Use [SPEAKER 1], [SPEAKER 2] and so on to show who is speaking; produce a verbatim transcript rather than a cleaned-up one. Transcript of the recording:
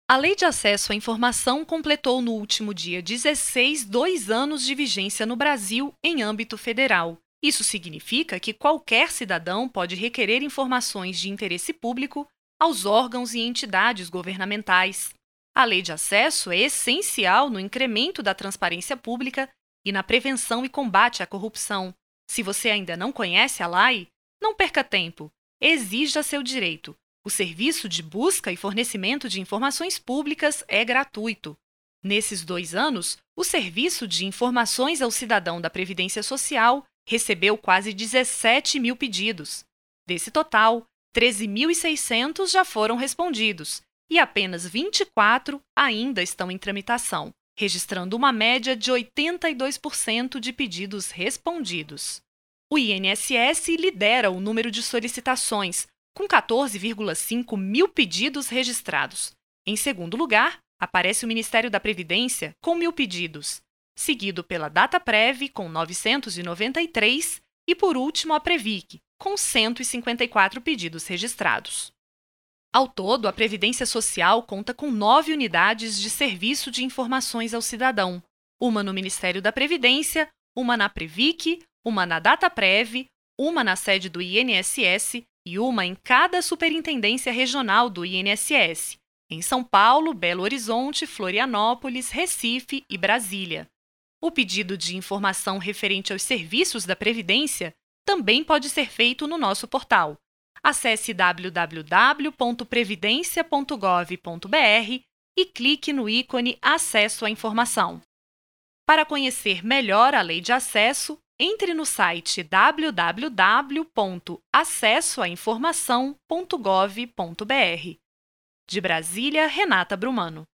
[SPEAKER 1] A Lei de Acesso à Informação completou no último dia dezesseis dois anos de vigência no Brasil em âmbito federal. Isso significa que qualquer cidadão pode requerer informações de interesse público aos órgãos e entidades governamentais. A Lei de Acesso é essencial no incremento da transparência pública e na prevenção e combate à corrupção. Se você ainda não conhece a L A I, não perca tempo. Exija seu direito. O serviço de busca e fornecimento de informações públicas é gratuito. Nesses dois anos, o Serviço de Informações ao Cidadão da Previdência Social recebeu quase dezessete mil pedidos. Desse total, treze mil e seiscentos já foram respondidos e apenas vinte e quatro ainda estão em tramitação, registrando uma média de oitenta e dois por cento de pedidos respondidos. O I N S S lidera o número de solicitações, com quatorze vírgula cinco mil pedidos registrados. Em segundo lugar, aparece o Ministério da Previdência, com mil pedidos, seguido pela Dataprev, com novecentos e noventa e três, e por último a Previc, com cento e cinquenta e quatro pedidos registrados. Ao todo, a Previdência Social conta com nove unidades de serviço de informações ao cidadão, uma no Ministério da Previdência, uma na Previc, uma na Dataprev, uma na sede do I N S S e uma em cada superintendência regional do I N S S, em São Paulo, Belo Horizonte, Florianópolis, Recife e Brasília. O pedido de informação referente aos serviços da Previdência também pode ser feito no nosso portal. Acesse w w w ponto previdência ponto gov ponto b r e clique no ícone Acesso à Informação. Para conhecer melhor a Lei de Acesso, entre no site w w w ponto acesso a informação ponto gov ponto b r. De Brasília, Renata Brumano.